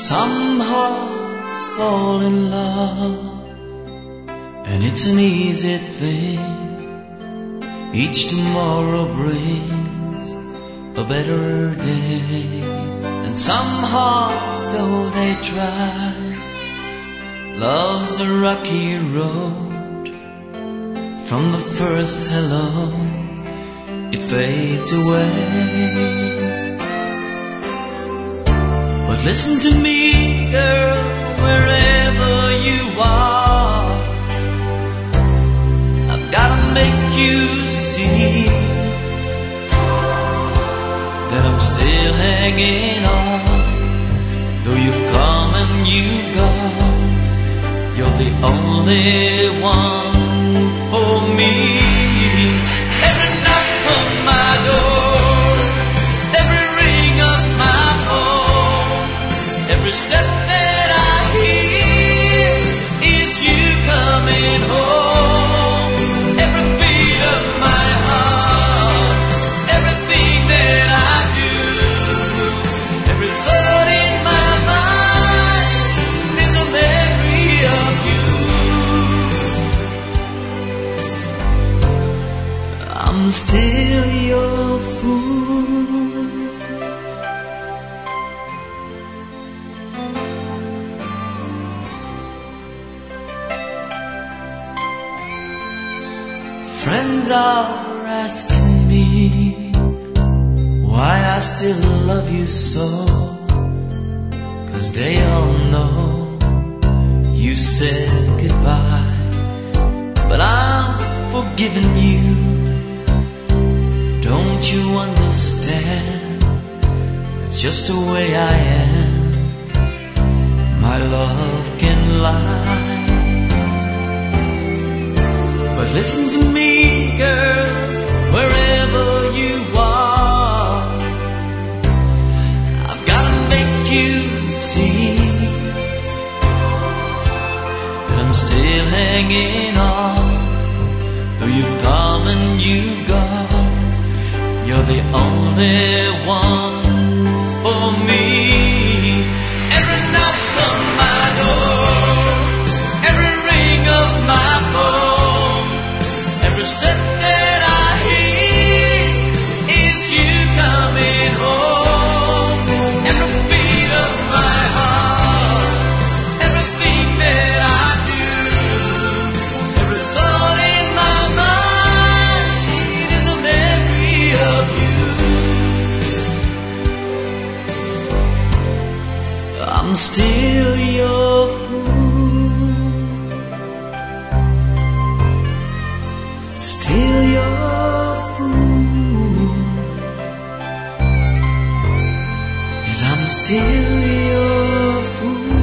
Some hearts fall in love, and it's an easy thing. Each tomorrow brings a better day. And some hearts, though they try, love's a rocky road. From the first hello, it fades away. But listen to me, girl, wherever you are, I've gotta make you see that I'm still hanging on. Though you've come and you've gone, you're the only one for me. Every knock on my door, every ring of my phone, every step that I hear is you coming home. Every beat of my heart, everything that I do, every thought in my mind is a memory of you. I'm still your fool. Friends are asking me why I still love you so, 'cause they all know you said goodbye. But I'm forgiving you. Don't you understand? It's just the way I am. My love can lie. But listen to me, girl, wherever you are, I've gotta make you see that I'm still hanging on. Though you've come and you've gone, you're the only one for me. Every knock on my door, every ring of my phone, every step that I hear is you coming home. Every beat of my heart, everything that I do, every thought in my mind is a memory of you. I'm still your fool, still your fool, 'cause I'm still your fool.